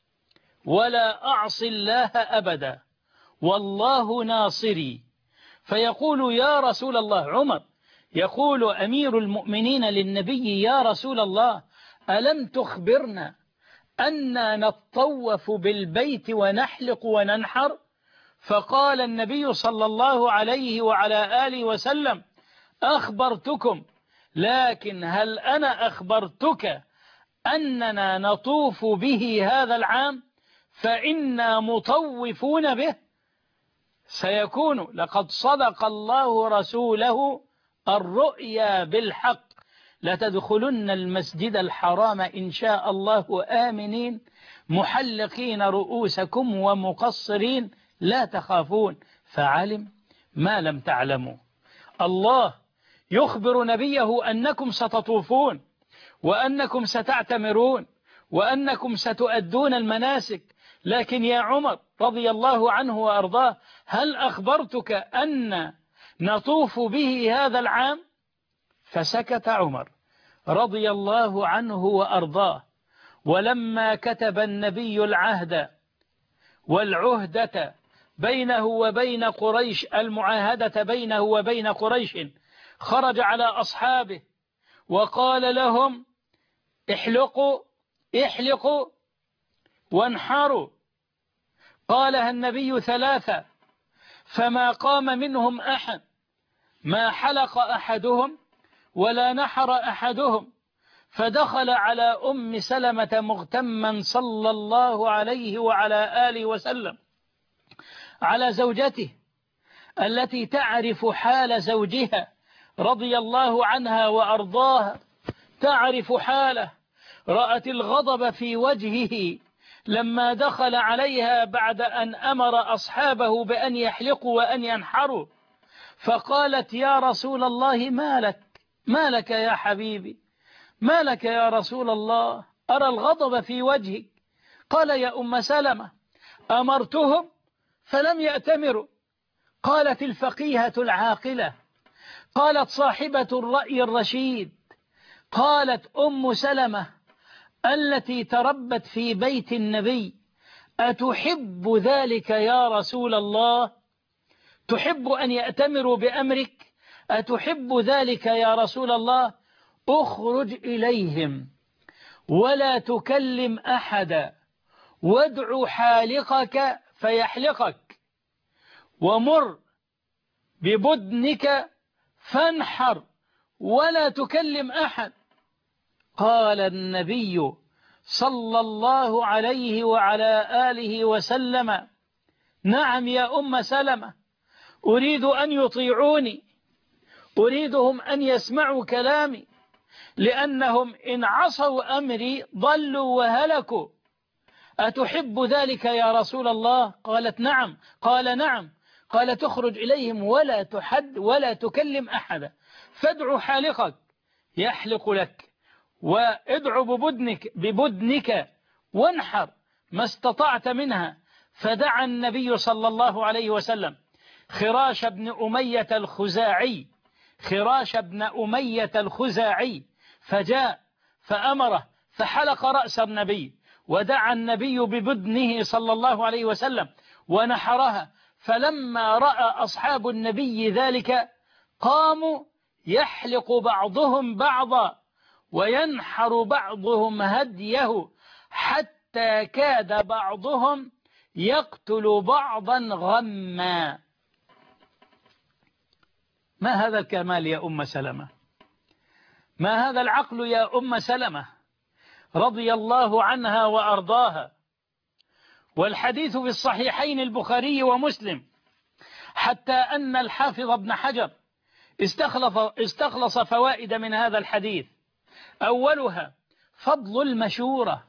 Speaker 1: ولا أعصي الله أبدا والله ناصري. فيقول يا رسول الله، عمر يقول أمير المؤمنين للنبي يا رسول الله ألم تخبرنا أن نطوف بالبيت ونحلق وننحر؟ فقال النبي صلى الله عليه وعلى آله وسلم أخبرتكم، لكن هل أنا أخبرتك أننا نطوف به هذا العام؟ فإنا مطوفون به. سيكون لقد صدق الله رسوله الرؤيا بالحق، لتدخلن المسجد الحرام إن شاء الله آمنين محلقين رؤوسكم ومقصرين لا تخافون. فعلم ما لم تعلموا. الله يخبر نبيه أنكم ستطوفون وأنكم ستعتمرون وأنكم ستؤدون المناسك، لكن يا عمر رضي الله عنه وأرضاه هل أخبرتك أن نطوف به هذا العام؟ فسكت عمر رضي الله عنه وأرضاه. ولما كتب النبي العهد والعهدة بينه وبين قريش، المعاهدة بينه وبين قريش، خرج على أصحابه وقال لهم احلقوا احلقوا وانحروا. قالها النبي ثلاثة فما قام منهم أحد، ما حلق أحدهم ولا نحر أحدهم. فدخل على أم سلمة مغتما صلى الله عليه وعلى آله وسلم على زوجته التي تعرف حال زوجها رضي الله عنها وأرضاها، تعرف حاله. رأت الغضب في وجهه لما دخل عليها بعد أن أمر أصحابه بأن يحلقوا وأن ينحروا، فقالت يا رسول الله ما لك ما لك يا حبيبي، ما لك يا رسول الله؟ أرى الغضب في وجهك. قال يا أم سلمة أمرتهم فلم يأتمروا. قالت الفقيهة العاقلة، قالت صاحبة الرأي الرشيد، قالت أم سلمة التي تربت في بيت النبي: أتحب ذلك يا رسول الله؟ تحب أن يأتمروا بأمرك؟ أتحب ذلك يا رسول الله؟ اخرج إليهم ولا تكلم أحدا، وادع حالقك فيحلقك، ومر ببدنك فانحر ولا تكلم أحد. قال النبي صلى الله عليه وعلى آله وسلم: نعم يا أم سلمة، أريد أن يطيعوني، أريدهم أن يسمعوا كلامي، لأنهم إن عصوا أمري ضلوا وهلكوا. أتحب ذلك يا رسول الله؟ قالت نعم. قال نعم. قال تخرج إليهم ولا تحد ولا تكلم أحدا، فادع حالقك يحلق لك، وادع ببدنك, ببدنك وانحر ما استطعت منها. فدعا النبي صلى الله عليه وسلم خراش بن أمية الخزاعي خراش بن أمية الخزاعي فجاء فأمره فحلق رأس النبي، ودعا النبي ببدنه صلى الله عليه وسلم ونحرها. فلما رأى أصحاب النبي ذلك قاموا يحلق بعضهم بعضا وينحر بعضهم هديه، حتى كاد بعضهم يقتل بعضا غما. ما هذا الكمال يا أم سلمة؟ ما هذا العقل يا أم سلمة رضي الله عنها وأرضاها؟ والحديث في الصحيحين البخاري ومسلم، حتى أن الحافظ ابن حجر استخلص, استخلص فوائد من هذا الحديث. أولها فضل المشورة،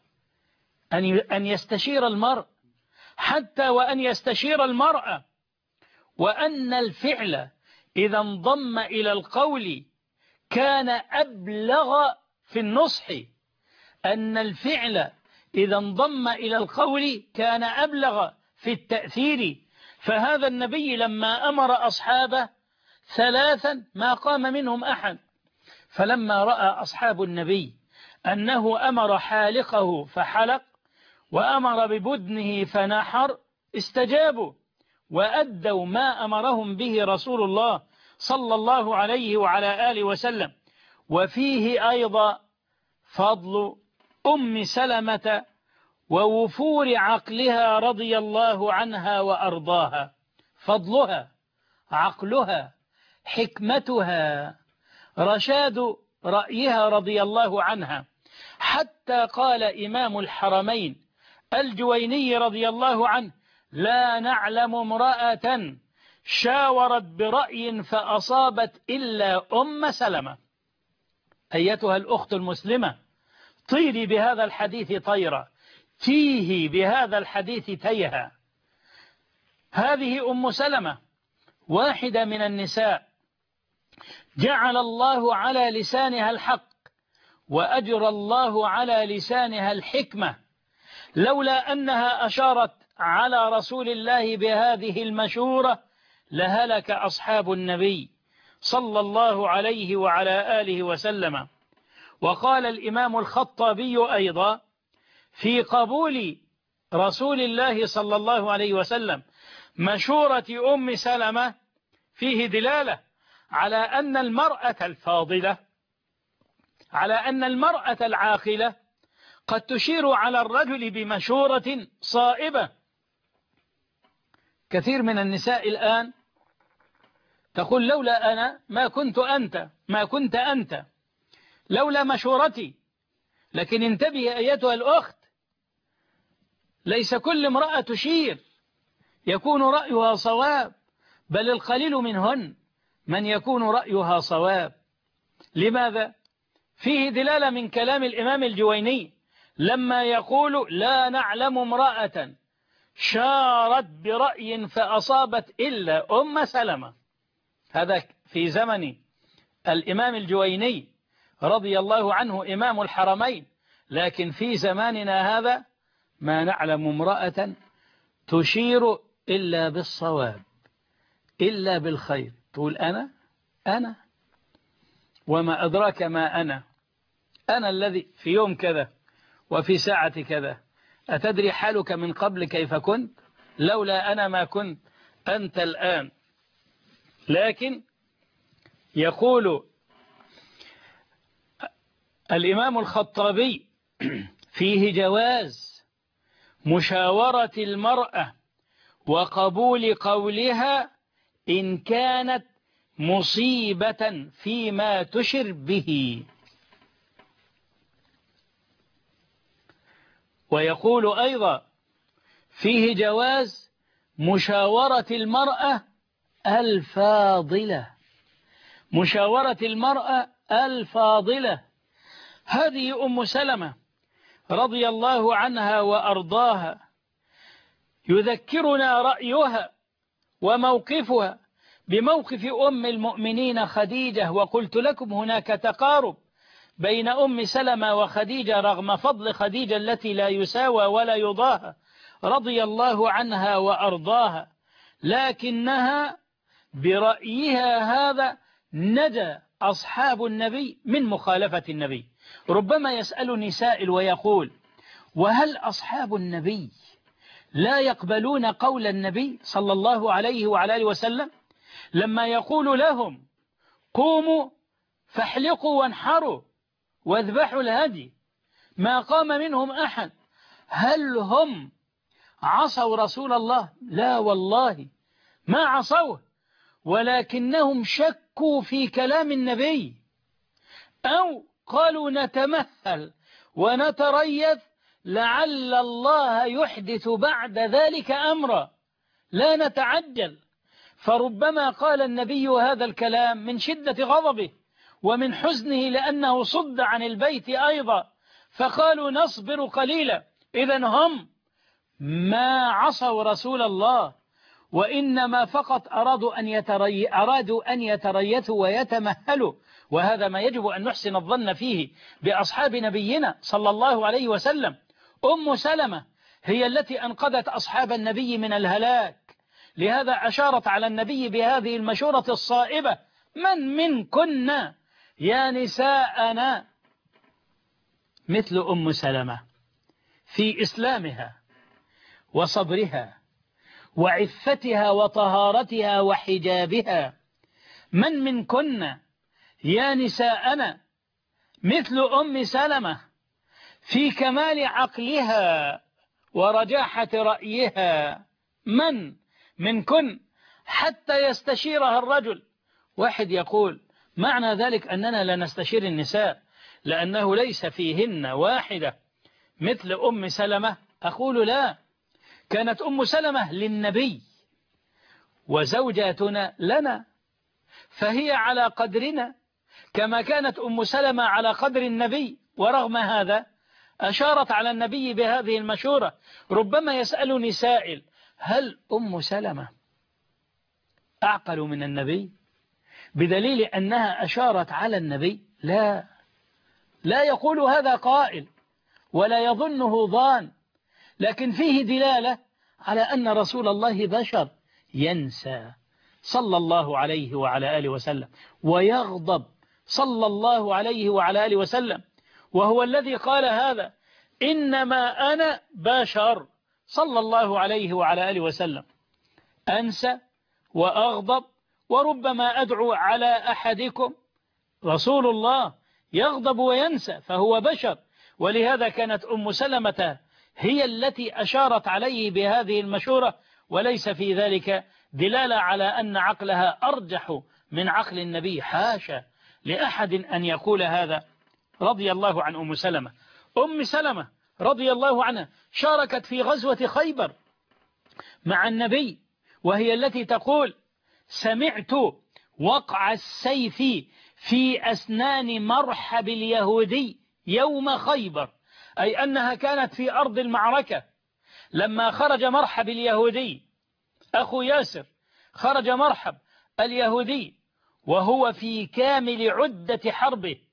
Speaker 1: أن يستشير المرء حتى وأن يستشير المرأة، وأن الفعل إذا انضم إلى القول كان أبلغ في النصح. أن الفعل إذا انضم إلى القول كان أبلغ في التأثير. فهذا النبي لما أمر أصحابه ثلاثا ما قام منهم أحد، فلما رأى أصحاب النبي أنه أمر حالقه فحلق وأمر ببدنه فنحر استجابوا وأدوا ما أمرهم به رسول الله صلى الله عليه وعلى آله وسلم. وفيه أيضا فضل أم سلمة ووفور عقلها رضي الله عنها وأرضاها. فضلها، عقلها، حكمتها، رشاد رأيها رضي الله عنها، حتى قال إمام الحرمين الجويني رضي الله عنه: لا نعلم امرأة شاورت برأي فأصابت إلا أم سلمة. أيتها الأخت المسلمة، طيري بهذا الحديث طيرا، تيهي بهذا الحديث تيها. هذه أم سلمة واحدة من النساء جعل الله على لسانها الحق وأجرى الله على لسانها الحكمة. لولا أنها أشارت على رسول الله بهذه المشورة لهلك أصحاب النبي صلى الله عليه وعلى آله وسلم. وقال الإمام الخطابي أيضا في قبول رسول الله صلى الله عليه وسلم مشورة أم سلمة فيه دلالة على أن المرأة الفاضلة، على أن المرأة العاقلة قد تشير على الرجل بمشورة صائبة. كثير من النساء الآن تقول: لولا أنا ما كنت أنت، ما كنت أنت، لولا مشورتي. لكن انتبه أيتها الأخت، ليس كل امرأة تشير يكون رأيها صواب، بل القليل منهن من يكون رأيها صواب. لماذا؟ فيه دلالة من كلام الإمام الجويني لما يقول: لا نعلم امرأة شارت برأي فأصابت إلا أم سلمة. هذا في زمن الإمام الجويني رضي الله عنه إمام الحرمين، لكن في زماننا هذا ما نعلم امرأة تشير إلا بالصواب إلا بالخير، تقول أنا أنا وما أدراك ما أنا أنا الذي في يوم كذا وفي ساعة كذا، أتدري حالك من قبل كيف كنت؟ لولا أنا ما كنت أنت الآن. لكن يقول الإمام الخطابي فيه جواز مشاورة المرأة وقبول قولها إن كانت مصيبة فيما تشر به. ويقول أيضا فيه جواز مشاورة المرأة الفاضلة مشاورة المرأة الفاضلة هذه أم سلمة رضي الله عنها وأرضاها يذكرنا رأيها وموقفها بموقف أم المؤمنين خديجة. وقلت لكم هناك تقارب بين أم سلمة وخديجة رغم فضل خديجة التي لا يساوى ولا يضاهى رضي الله عنها وأرضاها، لكنها برأيها هذا نجا أصحاب النبي من مخالفة النبي. ربما يسألني سائل ويقول: وهل أصحاب النبي لا يقبلون قول النبي صلى الله عليه وعلى آله وسلم لما يقول لهم قوموا فاحلقوا وانحروا واذبحوا الهدي ما قام منهم أحد؟ هل هم عصوا رسول الله؟ لا والله ما عصوه، ولكنهم شكوا في كلام النبي أو قالوا نتمثل ونتريث لعل الله يحدث بعد ذلك أمرا لا نتعجل. فربما قال النبي هذا الكلام من شدة غضبه ومن حزنه لأنه صد عن البيت أيضا، فقالوا نصبر قليلا. إذن هم ما عصوا رسول الله، وإنما فقط أرادوا أن, يتري... أرادوا أن يتريثوا ويتمهلوا، وهذا ما يجب أن نحسن الظن فيه بأصحاب نبينا صلى الله عليه وسلم. أم سلمة هي التي أنقذت أصحاب النبي من الهلاك، لهذا أشارت على النبي بهذه المشورة الصائبة: من منكن يا نساءنا مثل أم سلمة في إسلامها وصبرها وعفتها وطهارتها وحجابها، من منكن يا نساءنا مثل أم سلمة في كمال عقلها ورجاحة رأيها، من منكن حتى يستشيرها الرجل. واحد يقول: معنى ذلك أننا لا نستشير النساء لأنه ليس فيهن واحدة مثل أم سلمة؟ أقول لا، كانت أم سلمة للنبي وزوجاتنا لنا، فهي على قدرنا كما كانت أم سلمة على قدر النبي، ورغم هذا أشارت على النبي بهذه المشورة. ربما يسألني سائل: هل أم سلمة أعقل من النبي بدليل أنها أشارت على النبي؟ لا، لا يقول هذا قائل ولا يظنه ظان، لكن فيه دلالة على أن رسول الله بشر ينسى صلى الله عليه وعلى آله وسلم ويغضب صلى الله عليه وعلى آله وسلم، وهو الذي قال هذا: إنما أنا بشر صلى الله عليه وعلى آله وسلم، أنسى وأغضب، وربما أدعو على أحدكم. رسول الله يغضب وينسى فهو بشر، ولهذا كانت أم سلمة هي التي أشارت عليه بهذه المشورة، وليس في ذلك دلالة على أن عقلها أرجح من عقل النبي، حاشا لأحد أن يقول هذا. رضي الله عن أم سلمة. أم سلمة رضي الله عنها شاركت في غزوة خيبر مع النبي، وهي التي تقول: سمعت وقع السيف في أسنان مرحب اليهودي يوم خيبر، أي أنها كانت في أرض المعركة لما خرج مرحب اليهودي أخو ياسر، خرج مرحب اليهودي وهو في كامل عدة حربه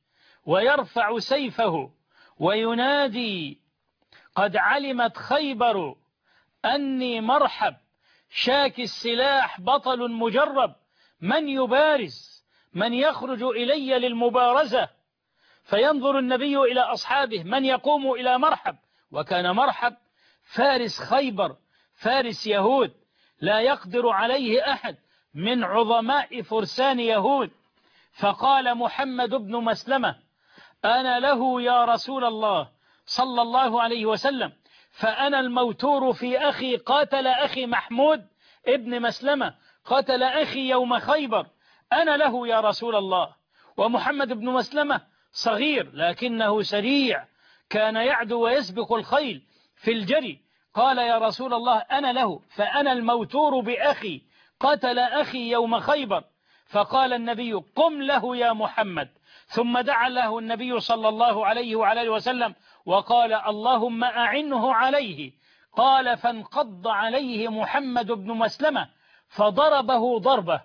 Speaker 1: ويرفع سيفه وينادي: قد علمت خيبر أني مرحب، شاك السلاح بطل مجرب، من يبارز، من يخرج إلي للمبارزة؟ فينظر النبي إلى أصحابه من يقوم إلى مرحب، وكان مرحب فارس خيبر، فارس يهود لا يقدر عليه أحد من عظماء فرسان يهود. فقال محمد بن مسلمة: أنا له يا رسول الله صلى الله عليه وسلم، فأنا الموتور في أخي قاتل أخي محمود ابن مسلمة، قتل أخي يوم خيبر، أنا له يا رسول الله. ومحمد بن مسلمة صغير لكنه سريع، كان يعدو ويسبق الخيل في الجري. قال: يا رسول الله أنا له، فأنا الموتور بأخي قتل أخي يوم خيبر. فقال النبي: قم له يا محمد. ثم دعا له النبي صلى الله عليه وعلى وسلم وقال: اللهم أعنه عليه. قال: فانقض عليه محمد بن مسلمة فضربه ضربة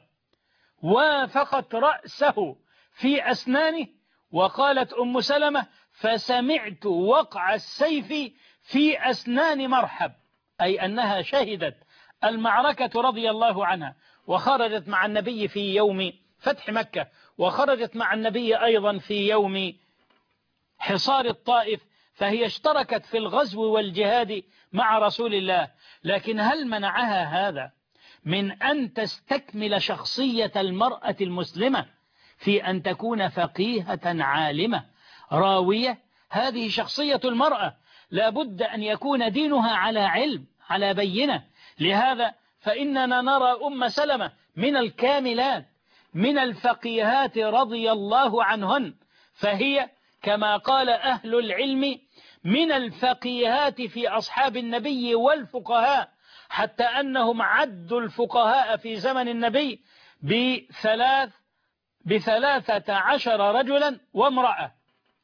Speaker 1: وافقت رأسه في أسنانه. وقالت أم سلمة: فسمعت وقع السيف في أسنان مرحب، أي أنها شهدت المعركة رضي الله عنها، وخرجت مع النبي في يوم فتح مكة، وخرجت مع النبي أيضا في يوم حصار الطائف، فهي اشتركت في الغزو والجهاد مع رسول الله. لكن هل منعها هذا من أن تستكمل شخصية المرأة المسلمة في أن تكون فقيهة عالمة راوية؟ هذه شخصية المرأة، لا بد أن يكون دينها على علم، على بينة. لهذا فإننا نرى أم سلمة من الكاملات، من الفقيهات رضي الله عنهن، فهي كما قال أهل العلم من الفقيهات في أصحاب النبي والفقهاء، حتى أنهم عدوا الفقهاء في زمن النبي بثلاث بثلاثة عشر رجلا وامرأة،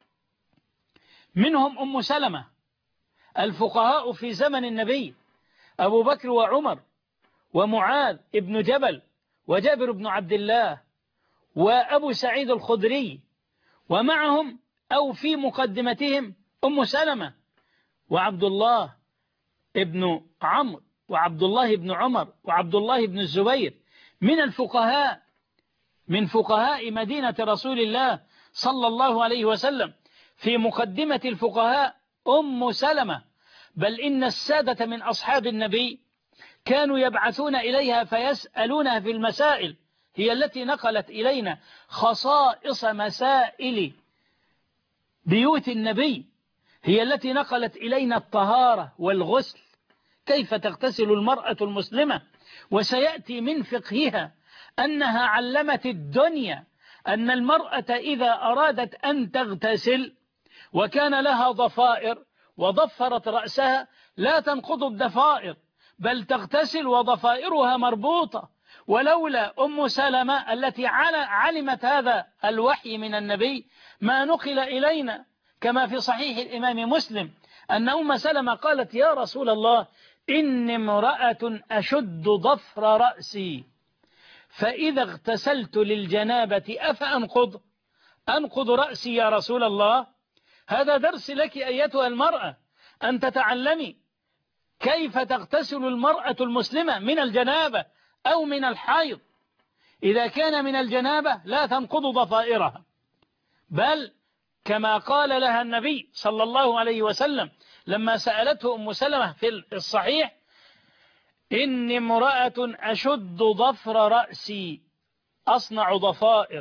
Speaker 1: منهم أم سلمة. الفقهاء في زمن النبي أبو بكر وعمر ومعاذ ابن جبل وجابر بن عبد الله وأبو سعيد الخدري، ومعهم أو في مقدمتهم أم سلمة وعبد الله ابن عمرو وعبد الله بن عمر وعبد الله بن الزبير من الفقهاء، من فقهاء مدينة رسول الله صلى الله عليه وسلم. في مقدمة الفقهاء أم سلمة، بل إن السادة من أصحاب النبي كانوا يبعثون إليها فيسألونها في المسائل، هي التي نقلت إلينا خصائص مسائل بيوت النبي، هي التي نقلت إلينا الطهارة والغسل، كيف تغتسل المرأة المسلمة. وسيأتي من فقهها أنها علمت الدنيا أن المرأة إذا أرادت أن تغتسل وكان لها ضفائر وضفرت رأسها لا تنقض الضفائر، بل تغتسل وضفائرها مربوطة. ولولا أم سلمة التي علمت هذا الوحي من النبي ما نقل إلينا، كما في صحيح الإمام مسلم أن أم سلمة قالت: يا رسول الله إني امرأة أشد ضفر رأسي، فإذا اغتسلت للجنابة أفأنقض أنقض رأسي يا رسول الله؟ هذا درس لك أيتها المرأة، أن تتعلمي كيف تغتسل المرأة المسلمة من الجنابة أو من الحيض. إذا كان من الجنابة لا تنقض ضفائرها، بل كما قال لها النبي صلى الله عليه وسلم لما سألته أم سلمة في الصحيح: إني امرأة أشد ضفر رأسي أصنع ضفائر،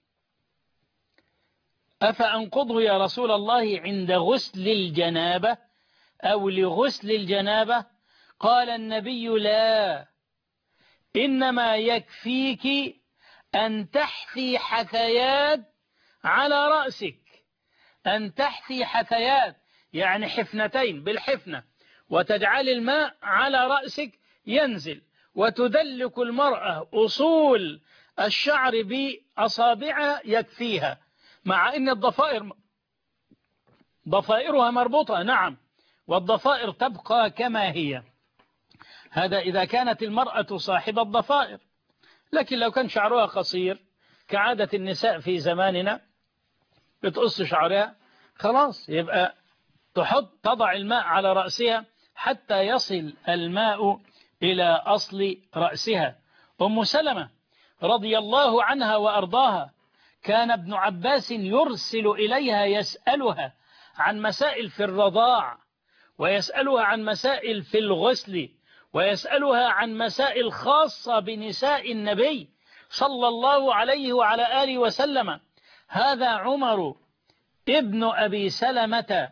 Speaker 1: أفأنقضه يا رسول الله عند غسل الجنابة أو لغسل الجنابة؟ قال النبي: لا، إنما يكفيك أن تحثي حثيات على رأسك، أن تحثي حثيات يعني حفنتين بالحفنة، وتجعل الماء على رأسك ينزل، وتدلك المرأة أصول الشعر بأصابعها يكفيها، مع أن الضفائر ضفائرها مربوطة، نعم، والضفائر تبقى كما هي. هذا إذا كانت المرأة صاحبة ضفائر، لكن لو كان شعرها قصير كعادة النساء في زماننا بتقص شعرها خلاص يبقى تحط تضع الماء على رأسها حتى يصل الماء إلى أصل رأسها. أم سلمة رضي الله عنها وأرضاها كان ابن عباس يرسل إليها يسألها عن مسائل في الرضاع، ويسألها عن مسائل في الغسل، ويسألها عن مسائل خاصة بنساء النبي صلى الله عليه وعلى آله وسلم. هذا عمر ابن أبي سلمة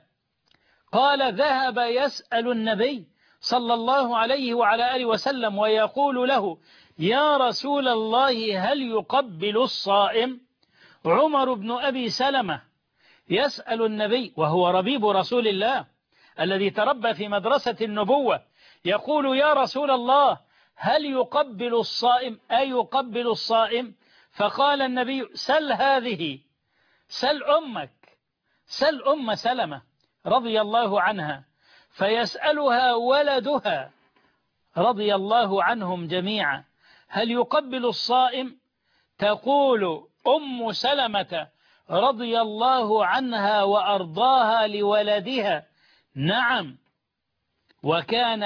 Speaker 1: قال ذهب يسأل النبي صلى الله عليه وعلى آله وسلم ويقول له يا رسول الله هل يقبل الصائم؟ عمر بن أبي سلمة يسأل النبي وهو ربيب رسول الله الذي تربى في مدرسة النبوة، يقول يا رسول الله هل يقبل الصائم؟ أي يقبل الصائم؟ فقال النبي سل هذه، سل أمك، سل أم سلمة رضي الله عنها. فيسألها ولدها رضي الله عنهم جميعا هل يقبل الصائم؟ تقول أم سلمة رضي الله عنها وأرضاها لولدها نعم، وكان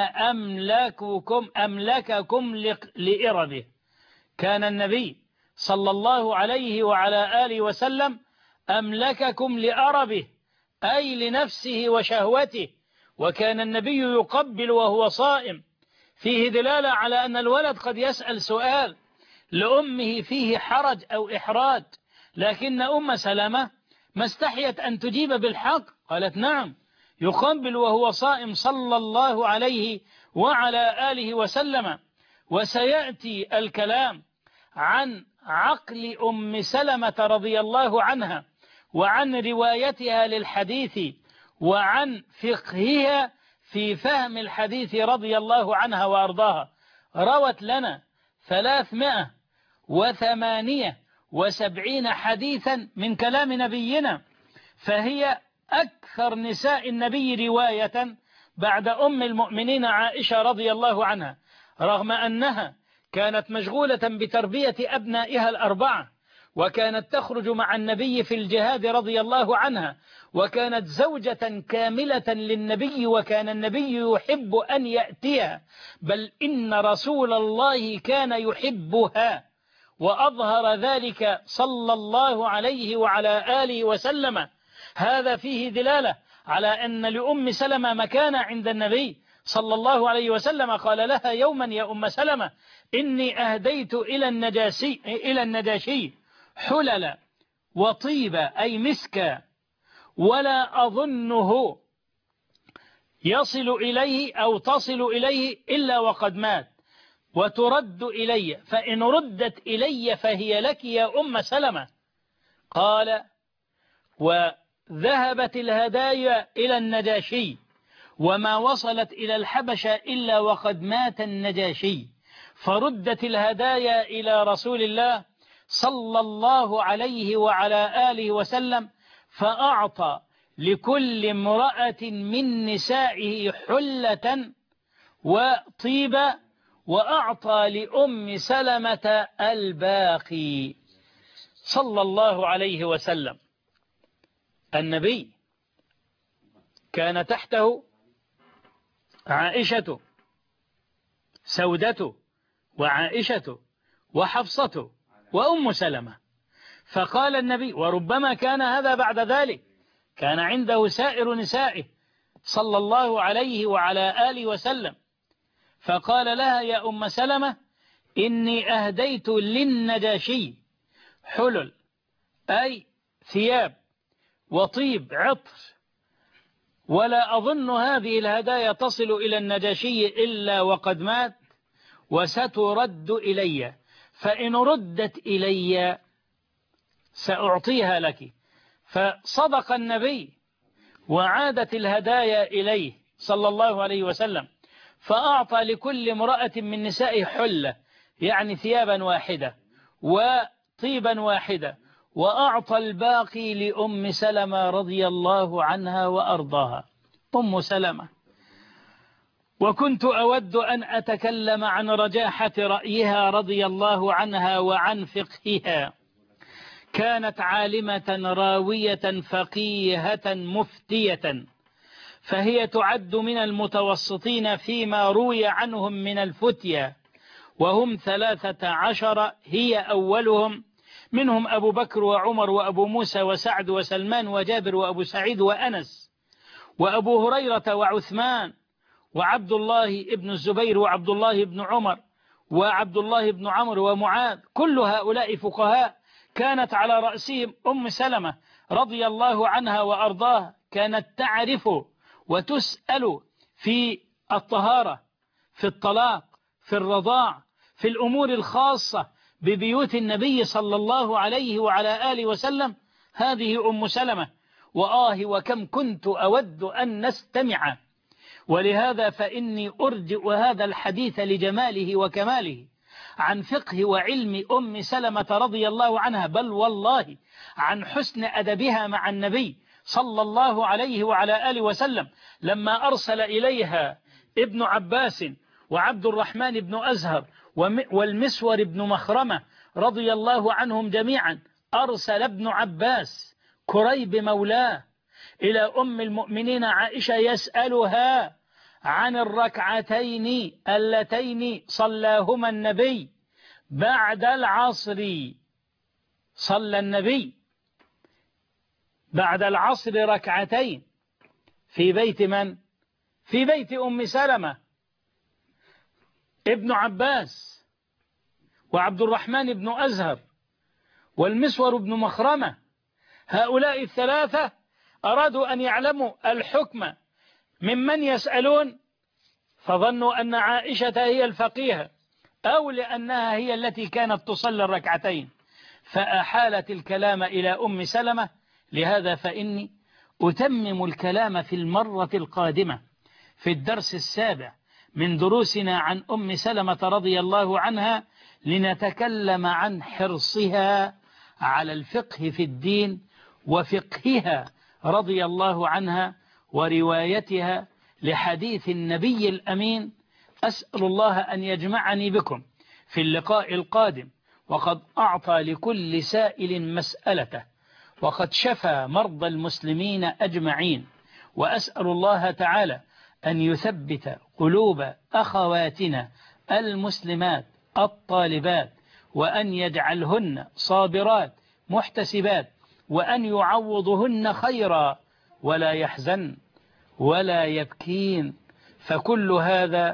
Speaker 1: أملككم أملككم لإربه. كان النبي صلى الله عليه وعلى آله وسلم أملككم لأربه أي لنفسه وشهوته، وكان النبي يقبل وهو صائم. فيه دلالة على أن الولد قد يسأل سؤال لأمه فيه حرج أو إحراج، لكن أم سلمة ما استحيت أن تجيب بالحق، قالت نعم يقبل وهو صائم صلى الله عليه وعلى آله وسلم. وسيأتي الكلام عن عقل أم سلمة رضي الله عنها وعن روايتها للحديث وعن فقهها في فهم الحديث رضي الله عنها وأرضاها. روت لنا ثلاثمائة وثمانية وسبعين حديثا من كلام نبينا، فهي أكثر نساء النبي رواية بعد أم المؤمنين عائشة رضي الله عنها، رغم أنها كانت مشغولة بتربية أبنائها الأربعة، وكانت تخرج مع النبي في الجهاد رضي الله عنها، وكانت زوجة كاملة للنبي، وكان النبي يحب أن يأتيها، بل إن رسول الله كان يحبها، وأظهر ذلك صلى الله عليه وعلى آله وسلم. هذا فيه دلالة على أن لأم سلمة مكانة عند النبي صلى الله عليه وسلم. قال لها يوما يا أم سلمة إني أهديت إلى النجاشي, إلى النجاشي حلل وطيبة أي مسكا، ولا أظنه يصل إليه أو تصل إليه إلا وقد مات، وترد إلي، فإن ردت إلي فهي لك يا أم سلمة. قال وذهبت الهدايا إلى النجاشي وما وصلت إلى الحبشة إلا وقد مات النجاشي، فردت الهدايا إلى رسول الله صلى الله عليه وعلى آله وسلم، فأعطى لكل امرأة من نسائه حلة وطيبة، وأعطى لأم سلمة الباقي صلى الله عليه وسلم. النبي كان تحته عائشة سودته وعائشة وحفصة وأم سلمة، فقال النبي وربما كان هذا بعد ذلك كان عنده سائر نسائه صلى الله عليه وعلى آله وسلم، فقال لها يا أم سلمة إني أهديت للنجاشي حلل أي ثياب وطيب عطر، ولا أظن هذه الهدايا تصل إلى النجاشي إلا وقد مات، وسترد إلي، فإن ردت إلي سأعطيها لك. فصدق النبي وعادت الهدايا إليه صلى الله عليه وسلم، فأعطى لكل امرأة من نسائه حلة يعني ثيابا واحدة وطيبا واحدة، وأعطى الباقي لأم سلمة رضي الله عنها وأرضاها. أم سلمة وكنت أود أن أتكلم عن رجاحة رأيها رضي الله عنها وعن فقهها. كانت عالمة راوية فقيهة مفتية، فهي تعد من المتوسطين فيما روي عنهم من الفتية، وهم ثلاثة عشر، هي أولهم، منهم أبو بكر وعمر وأبو موسى وسعد وسلمان وجابر وأبو سعيد وأنس وأبو هريرة وعثمان وعبد الله ابن الزبير وعبد الله ابن عمر وعبد الله ابن عمرو ومعاذ، كل هؤلاء فقهاء. كانت على رأسهم أم سلمة رضي الله عنها وأرضاها، كانت تعرف وتسأل في الطهارة، في الطلاق، في الرضاع، في الأمور الخاصة ببيوت النبي صلى الله عليه وعلى آله وسلم. هذه أم سلمة، وآه وكم كنت أود أن نستمع. ولهذا فإني أرجئ هذا الحديث لجماله وكماله عن فقه وعلم أم سلمة رضي الله عنها، بل والله عن حسن أدبها مع النبي صلى الله عليه وعلى آله وسلم، لما أرسل إليها ابن عباس وعبد الرحمن بن أزهر والمسور بن مخرمة رضي الله عنهم جميعا، أرسل ابن عباس كريب مولاه إلى أم المؤمنين عائشة يسألها عن الركعتين اللتين صلاهما النبي بعد العصر. صلى النبي بعد العصر ركعتين في بيت من؟ في بيت أم سلمة. ابن عباس وعبد الرحمن بن أزهر والمسور بن مخرمة، هؤلاء الثلاثة أرادوا أن يعلموا الحكم ممن يسألون، فظنوا أن عائشة هي الفقيهة أو لأنها هي التي كانت تصلي الركعتين، فأحالت الكلام إلى أم سلمة. لهذا فإني أتمم الكلام في المرة القادمة في الدرس السابع من دروسنا عن أم سلمة رضي الله عنها، لنتكلم عن حرصها على الفقه في الدين وفقهها رضي الله عنها وروايتها لحديث النبي الأمين. أسأل الله أن يجمعني بكم في اللقاء القادم، وقد أعطى لكل سائل مسألته، وقد شفى مرضى المسلمين أجمعين. وأسأل الله تعالى أن يثبت قلوب أخواتنا المسلمات الطالبات، وأن يجعلهن صابرات محتسبات، وأن يعوضهن خيرا ولا يحزن ولا يبكين، فكل هذا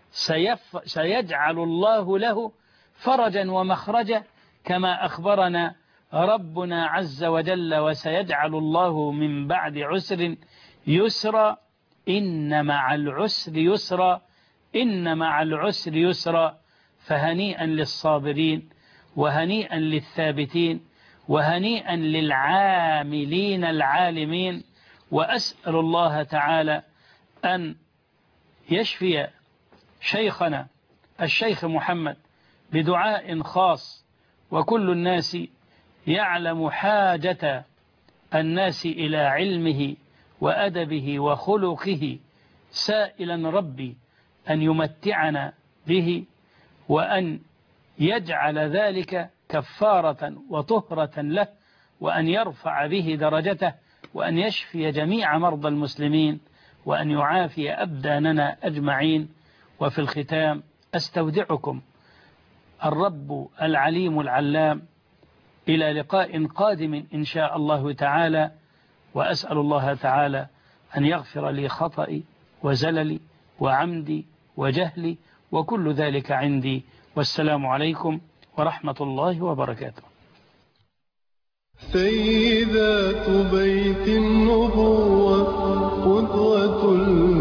Speaker 1: سيف سيجعل الله له فرجا ومخرجا كما أخبرنا ربنا عز وجل. وسيجعل الله من بعد عسر يسرا، إن مع العسر يسرا، إن مع العسر يسرا. فهنيئا للصابرين، وهنيئا للثابتين، وهنيئا للعاملين العالمين. وأسأل الله تعالى أن يشفي شيخنا الشيخ محمد بدعاء خاص، وكل الناس يعلم حاجة الناس إلى علمه وأدبه وخلقه، سائلا ربي أن يمتعنا به، وأن يجعل ذلك كفارة وطهرة له، وأن يرفع به درجته، وأن يشفي جميع مرضى المسلمين، وأن يعافي أبداننا أجمعين. وفي الختام أستودعكم الرب العليم العلام إلى لقاء قادم إن شاء الله تعالى، وأسأل الله تعالى أن يغفر لي خطئي وزللي وعمدي وجهلي، وكل ذلك عندي. والسلام عليكم ورحمة الله وبركاته.
Speaker 4: سيدات بيت النبوة قدوة